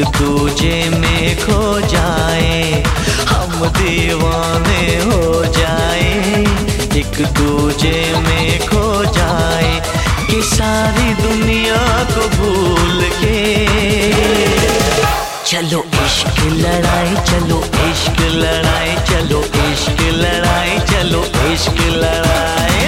दूजे में खो जाए, हम दीवाने हो जाए, एक दूजे में खो जाए कि सारी दुनिया को भूल के। चलो इश्क लड़ाई, चलो इश्क लड़ाई, चलो इश्क लड़ाई, चलो इश्क लड़ाई।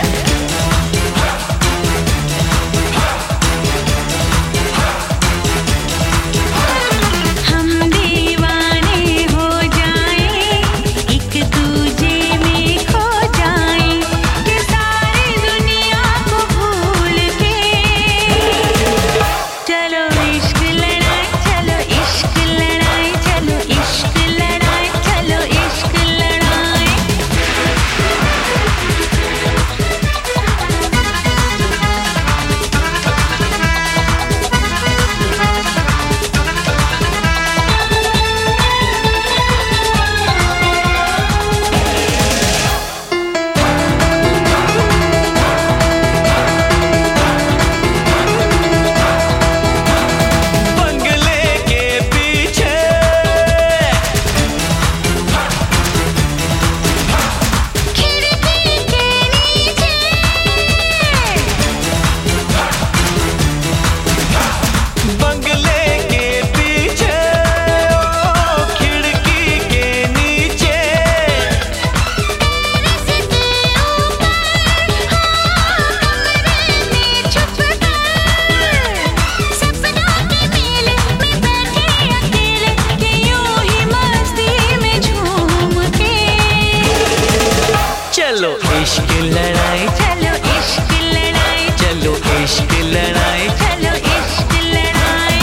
चलो इश्क लड़ाई, चलो इश्क लड़ाई, चलो इश्क लड़ाई, चलो इश्क लड़ाई।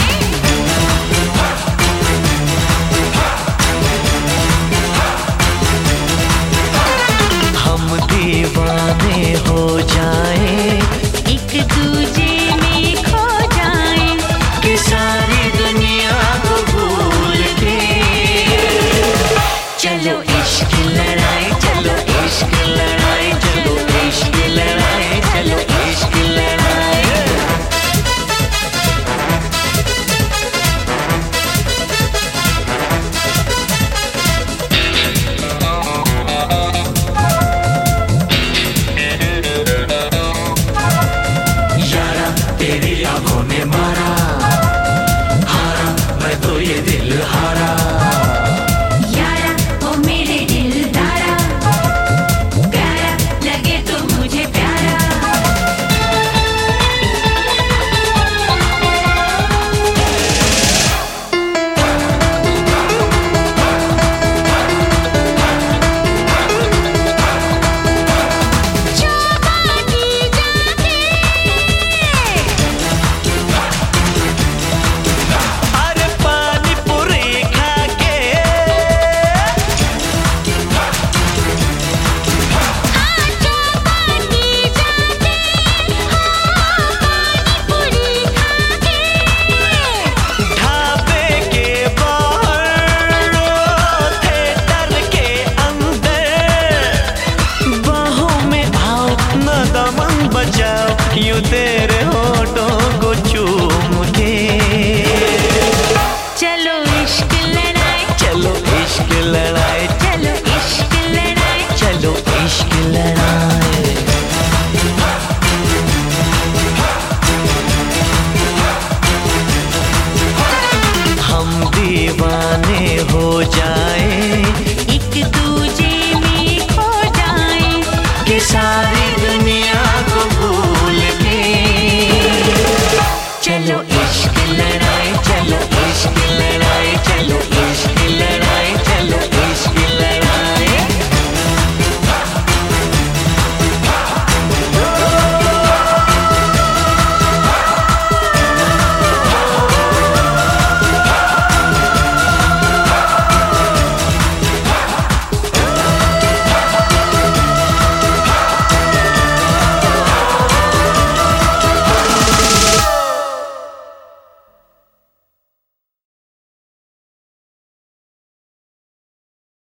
हम दीवाने हो जाए, एक दूजे में खो जाए कि सारी दुनिया को भूल के। चलो इश्क लड़ाई, चलो इश्क लड़ाई, चलो इश्क लड़ाई, चलो इश्क लड़ाई। यारा तेरी आंखों ने मारा, हारा मैं तो ये दिल हारा। यूं तेरे होठों को चूम के। चलो इश्क लड़ाई, चलो इश्क लड़ाई, चलो इश्क लड़ाई, चलो इश्क लड़ाई। हम दीवाने हो जाए,